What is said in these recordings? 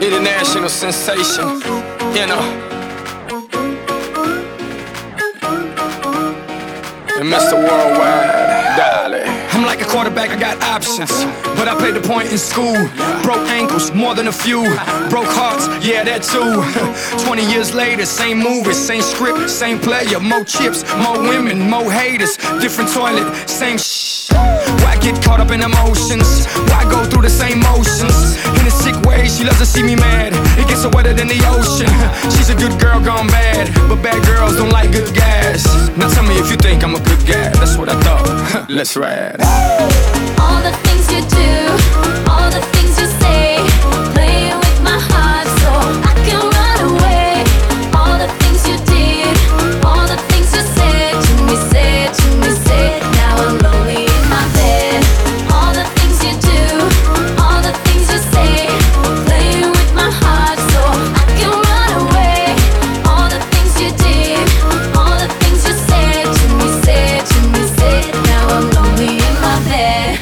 International sensation, you know. And Mr. Worldwide, darling. I'm like a quarterback, I got options, but I played the point in school. Broke ankles, more than a few. Broke hearts, yeah, that too. 20 years later, same movies, same script, same player. More chips, more women, more haters. Different toilet, same shh. Why get caught up in emotions? Why go through the same motions? In a sick way, she loves to see me mad. It gets her wetter than the ocean. She's a good girl gone bad, but bad girls don't like good guys. Now tell me if you think I'm a good guy. That's what I thought. Let's ride. All the things you do, all the things you say, playing with my heart so I can run away. All the things you did, all the things you said to me, said to me, said. Now I'm lonely in my bed. All the things you do, all the things you say, playing with my heart so I can run away. All the things you did, all the things you said to me, said to me, said. Now I'm lonely in my bed.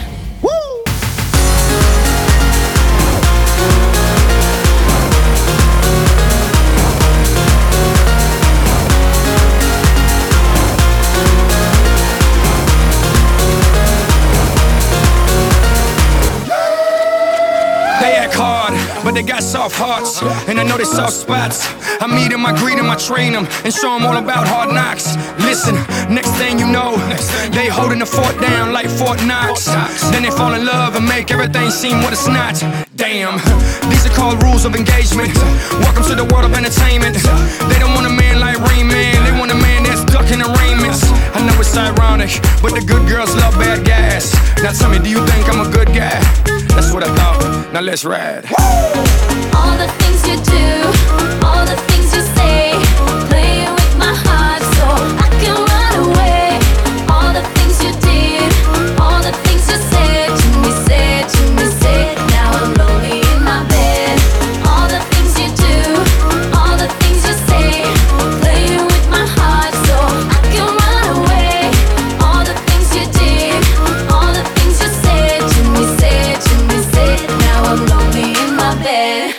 They act hard, but they got soft hearts, and I know they soft spots. I meet them, I greet them, I train them, and show them all about hard knocks. Listen, next thing you know, they holding the fort down like Fort Knox. Then they fall in love and make everything seem what it's not. Damn, these are called rules of engagement. Welcome to the world of entertainment. They don't want a man like Rain Man, they want a man that's ducking arraignments. I know it's ironic, but the good girls love bad guys. Now tell me, do you think I'm a good guy? That's what I thought, now let's ride. All the things you do, all the things you say, playing with my heart so I can run away. All the things you did, all the things you said to me, said to me, said. Now I'm lonely in my bed. All the things you do, all the things you say, playing with my heart so I can run away. All the things you did, all the things you said to me, said to me, said. Now I'm lonely in my bed.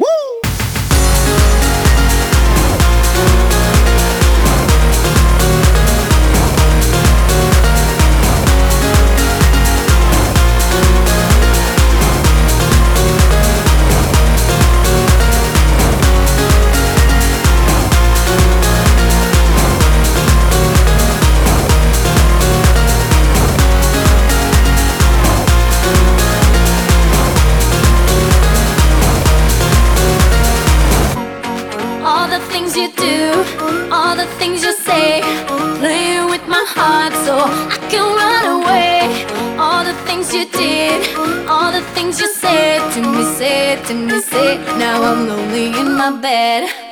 All the things you do, all the things you say, playing with my heart so I can run away. All the things you did, all the things you said to me, said to me, said. Now I'm lonely in my bed.